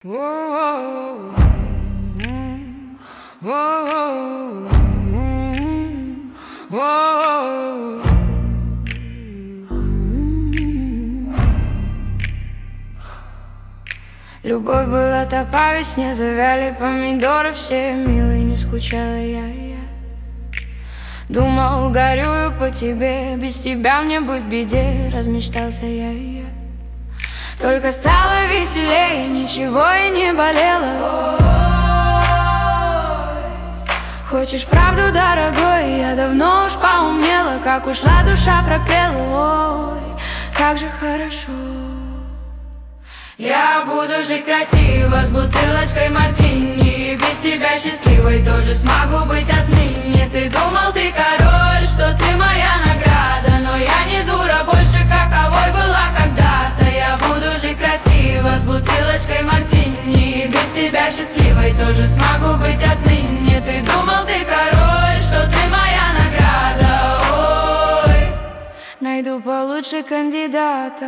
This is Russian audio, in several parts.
Любовь была та по весне, завяли помидоры, все милые, не скучала я. Думал, горюю по тебе, без тебя мне быть в беде, размечтался я. Только стало веселее, ничего и не болело. Хочешь правду, дорогой, я давно уж поумнела, как ушла душа пропела. Ой, как же хорошо. Я буду жить красиво, с бутылочкой мартини, без тебя счастливой тоже смогу быть отныне. Ты думал, ты король, что ты моя награда, но я не дура больше, каковой была когда-то. Я буду жить красиво, с бутылочкой мартини, без тебя счастливой тоже смогу быть отныне. Ты думал, ты король, что ты моя награда. Ой, найду получше кандидата.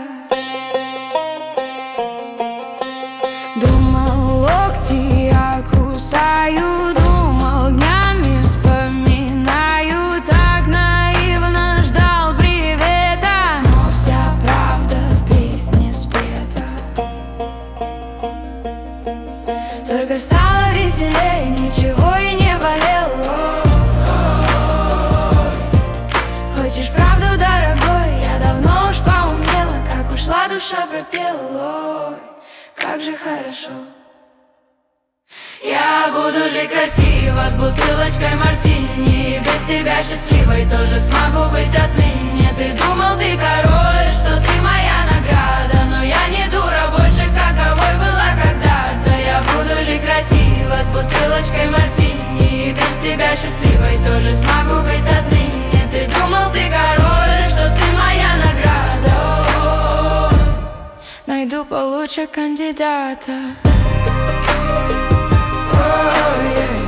Думал, локти я кусаю, думал, днями вспоминаю, так наивно ждал привета, но вся правда в песне спета. Только стало веселее, ничего и не болело. Хочешь правду, дорогой, я давно уж поумнела, как ушла душа пропела. Как же хорошо. Я буду жить красиво, с бутылочкой мартини, без тебя счастливой тоже смогу быть отныне. Ты думал, ты король, что ты моя награда, но я не дура больше, каковой была когда-то. Я буду жить красиво, с бутылочкой мартини, без тебя счастливой тоже смогу быть отныне. Ты думал, ты король, что ты моя награда. Найду получше кандидата. Oh, yeah.